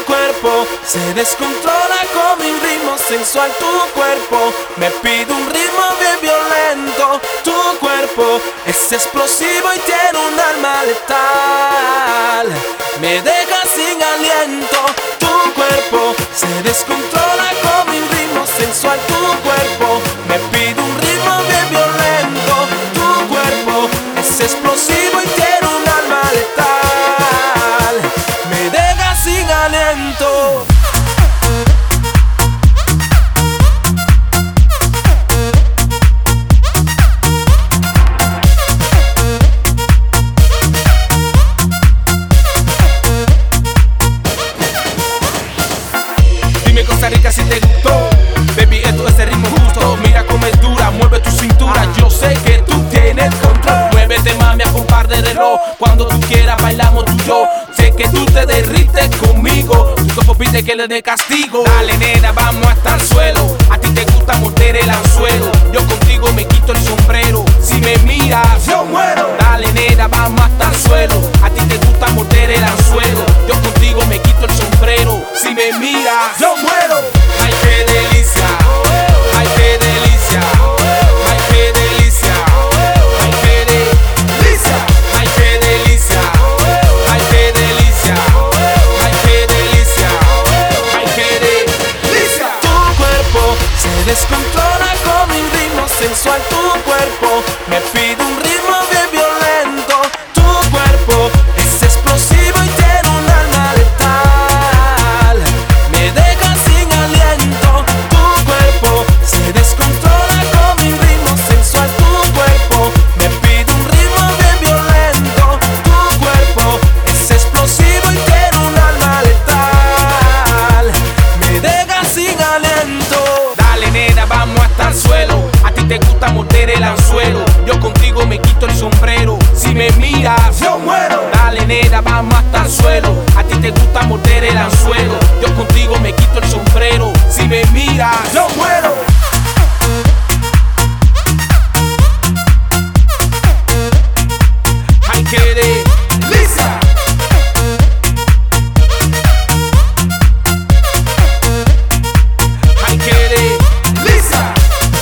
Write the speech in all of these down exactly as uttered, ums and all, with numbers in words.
cuerpo se descontrola con mi ritmo sensual. Tu cuerpo me pide un ritmo bien violento. Tu cuerpo es explosivo y tiene un alma letal. Me deja sin aliento. Tu cuerpo se descontrola con mi ritmo sensual. Tu cuerpo me pide un ritmo bien violento. Tu cuerpo es explosivo y tiene un alma letal. Me deja sin aliento. Dime Costa Rica si te gustó, baby, esto es el ritmo justo. Mira cómo es dura, mueve tu cintura. Yo sé que tú tienes control. Muévete mami a compar de reloj. Cuando tú quieras bailamos tú y yo. Sé que tú te derrites conmigo. Tu cuerpo pide que le dé castigo. Dale nena, vamos hasta el suelo. A ti te gusta morder el anzuelo. Yo contigo me quito el sombrero. Si me miras, yo muero. Dale nena, vamos hasta el suelo. A ti te gusta morder el anzuelo. Yo contigo me quito el sombrero. Si me miras, yo muero. Ay, qué delicia. Ay, qué delicia. Ay, qué delicia. Ay, qué delicia. Ay, qué delicia. Ay, qué delicia. Ay, qué delicia. Ay, qué delicia. Tu cuerpo se descontrola con mi ritmo sensual. Tu cuerpo me pide un ritmo bien violento. Tu cuerpo es explosivo y tiene un alma letal. Me deja sin aliento. Tu cuerpo se descontrola con mi ritmo sensual. Tu cuerpo me pide un ritmo bien violento. Tu cuerpo es explosivo y tiene un alma letal. Me deja sin aliento. Dale nena, vamos hasta el suelo. A ti te gusta morder el anzuelo. Yo contigo me quito el sombrero. Si me miras, yo muero. Dale nena, vamos hasta el suelo. A ti te gusta morder el anzuelo. Yo contigo me quito el sombrero. Si me miras, yo muero. Ay, qué delicia. Ay, qué delicia.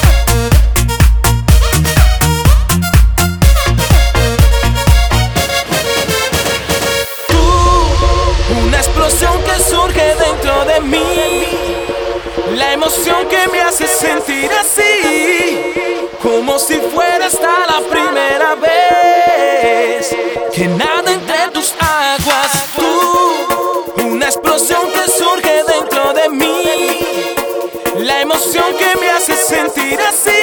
Una explosión que surge dentro de mí, la emoción que me hace sentir así, como si fuera esta la primera vez que nada entre tus aguas. Tú, una explosión que surge dentro de mí, la emoción que me hace sentir así,